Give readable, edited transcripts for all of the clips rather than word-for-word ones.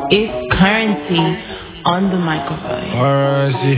It's Currency on the microphone. Currency.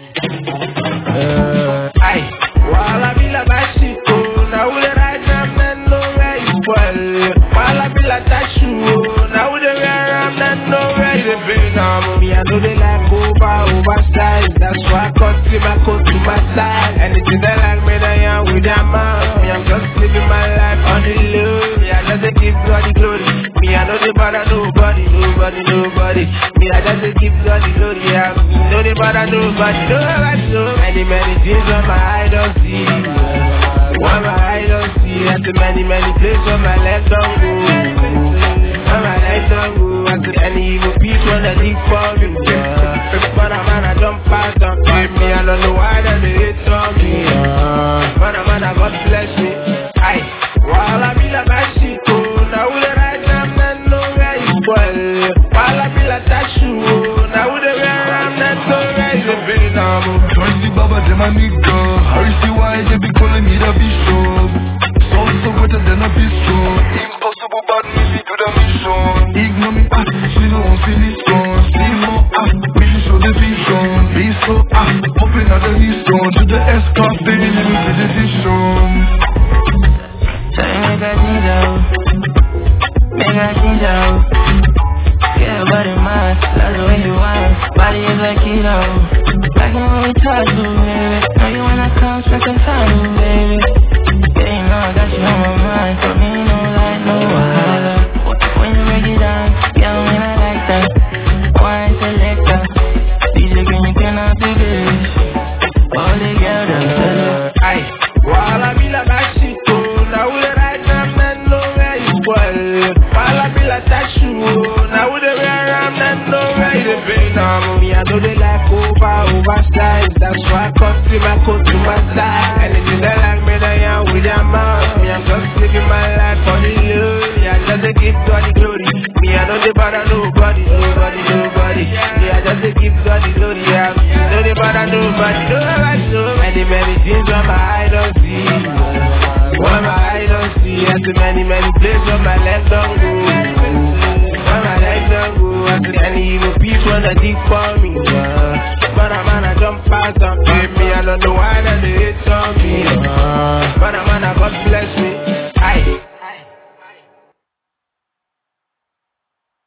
Aye. While I be like that shit, now the right now men know where it's well. While I be like that shoe, now the right now men know where it's been. Me, I know they like oversized. That's why I cut my coat to my side. And if they like me, then I'm with their mouth. Me, I'm just living my life on the low. Me, I just give God the glory. Me, I know they bother nobody. Me, I just give God the glory. I know they bother nobody. Many things on my eye don't see. One my eye don't see. At the many places on my left don't go. On my right don't go. At the any evil people that look for me. But a man I don't pass on me. I don't know why they hate on me. But a man I God bless me. Aye. While I be like that shit, now the right now men know where it's well. While I be like that shoe, now the right now men know where it's been. 20 Baba, them a nigga. Harry see why they be calling me the bishop. So better than a bistro. Impossible bad me do the mission. Ignore me, she don't want to listen. See more, really show the vision. Be so, open at the listen. To the S-Class, baby, let me the decision. Make a change out. Yeah, body mine, that's the way you want. Body is like keto. Like when we talk to, baby. Know you when I come, spend some time, baby. Yeah, you know I got you on my mind. For me, no light, no wahala. When you break it down, yeah, I mean I like that. Wine selector, DJ Green, you cannot be bitch. All the girls them aye. While I be like that shit, now the right now men know where it's well. While I be like that shoe, now the right now men know where it's been. Me, I know they like oversized. That's why I cut my coat to my side. And if they like me, then I'm with their mouth. Me, I'm just living my life on the low. Me, I just give God the glory. Me, I know they bother nobody. Me, I just give God the glory.